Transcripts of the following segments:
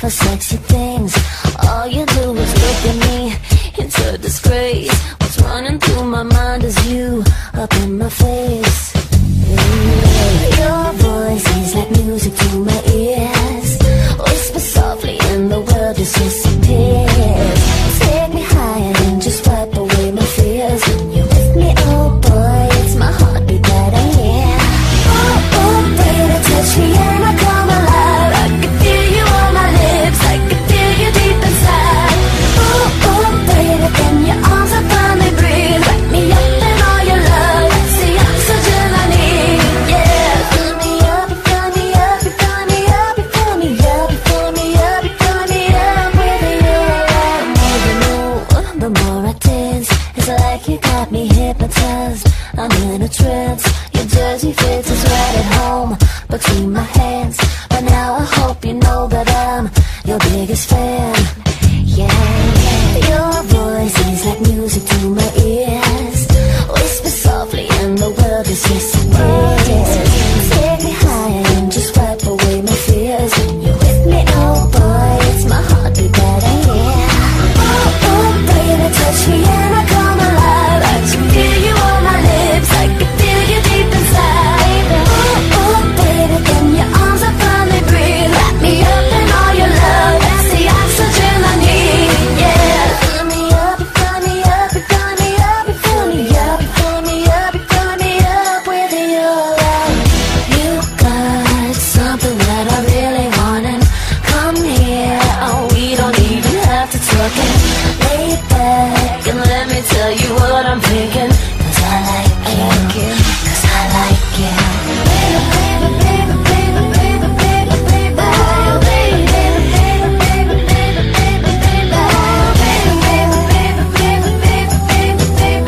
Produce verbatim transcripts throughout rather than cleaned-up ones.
for sexy things. All you do is look at me, it's a disgrace. What's running through my mind is you up in my face. Yeah. Your voice is like music to my ears. Whisper softly and the world just disappears. Take me higher and just wipe away my fears. When you're with me, oh boy, it's my heartbeat that I hear. Oh, oh, baby, touch me and I come alive. I can feel you on my lips, I can feel you deep inside. Oh, oh, baby, then your arms are finally breathe. Wrap me up in all your love, that's the oxygen I need. Yeah, fill me up, you fill me up, you fill me up, you fill me up, you fill me up, you fill me up with you. The more you move, the more I dance. It's like you got me hypnotized, I'm in a trance. Your dirty face is right at home between my hands. But now I hope you know that I'm your biggest fan. Yeah, yeah. Your voice is like music to my ears. Whisper softly and the world is disappears. Take me higher and just wipe away my fears. When you're with me, oh boy, it's my heartbeat that I hear. Oh, oh, baby, touch me and I come alive. I can feel you on my lips, I can feel you deep inside. Oh, oh, baby, then your arms are finally breathe. Wrap me up in all your love, that's the oxygen I need. Yeah, fill me up, you fill me up, you fill me up, you fill me up, you fill me up, you fill me up with your love. You got something that I really want, and come here. Oh, we don't even have to talk it. Lay back and let me tell you what I'm thinking. Cause I like you, cause I like you. Baby, baby, baby, baby, baby, baby, baby, oh, baby, baby, baby, baby, baby, baby, baby, oh, baby, baby, baby, baby, baby, baby, baby,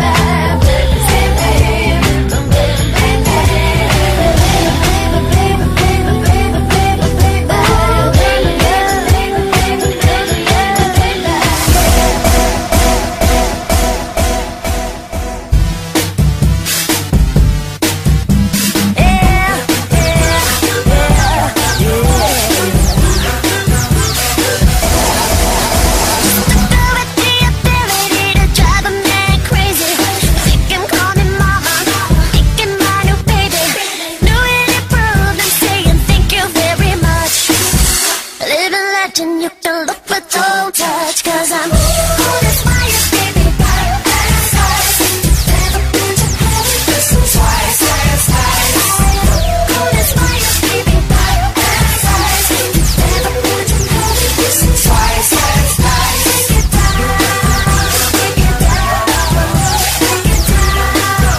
you can look but don't touch. Cause I'm cold as fire, baby, paradise. Never been to heaven, this is twice as nice. Cold as fire, baby, paradise. Never been to heaven, this is twice as nice. Take it down, take it down, take it down.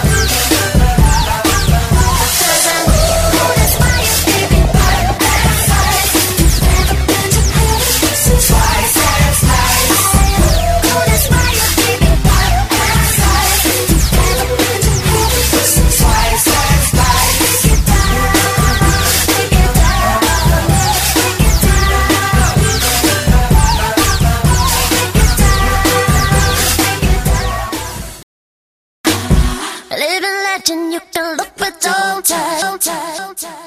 Cause I'm cold as fire, baby, paradise. Never been to heaven, this is twice as nice. Cold as fire, baby, paradise. Never been to heaven, this is twice as nice. Take it down, take it down, take it down. Living legend, you can look but don't touch.